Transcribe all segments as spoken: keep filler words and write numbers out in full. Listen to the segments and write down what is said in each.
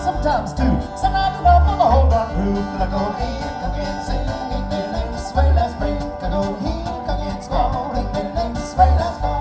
sometimes two, sometimes enough for the whole darn crew. I go here, come again, sing, ain't there late, sway, let's break. I go here, come again, squall, ain't there late, sway, let's fall.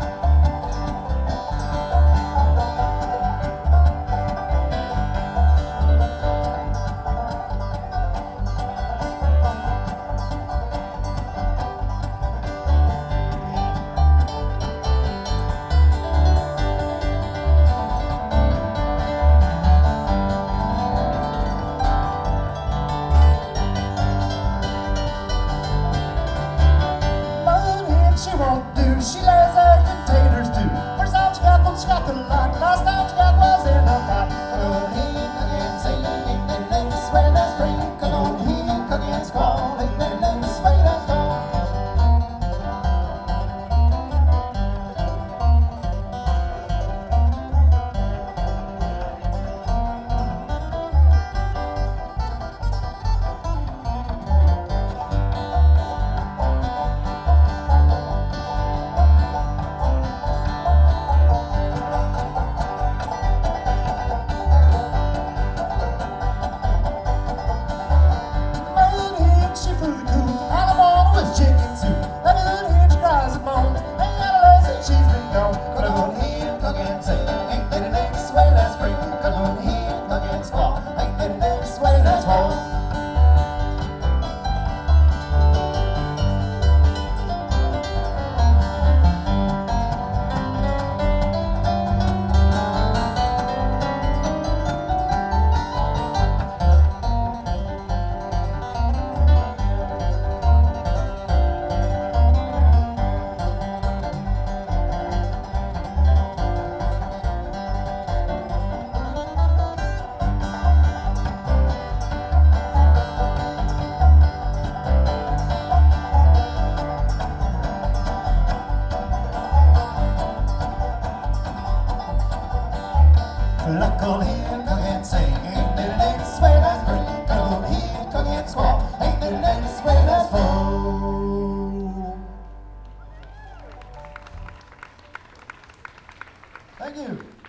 She won't do, she lays eggs and taters too. First time she got one, she got the lot. Last time she got was in a pot. Come on here, cook and sing, ain't there late, sway, let's drink. Come on here, cook and squall, ain't there late, sway, let's fall. Look on here, cook and sing, ain't there next way, let's bring. Come on here, cook and squall, ain't there next way, let's fall. Thank you.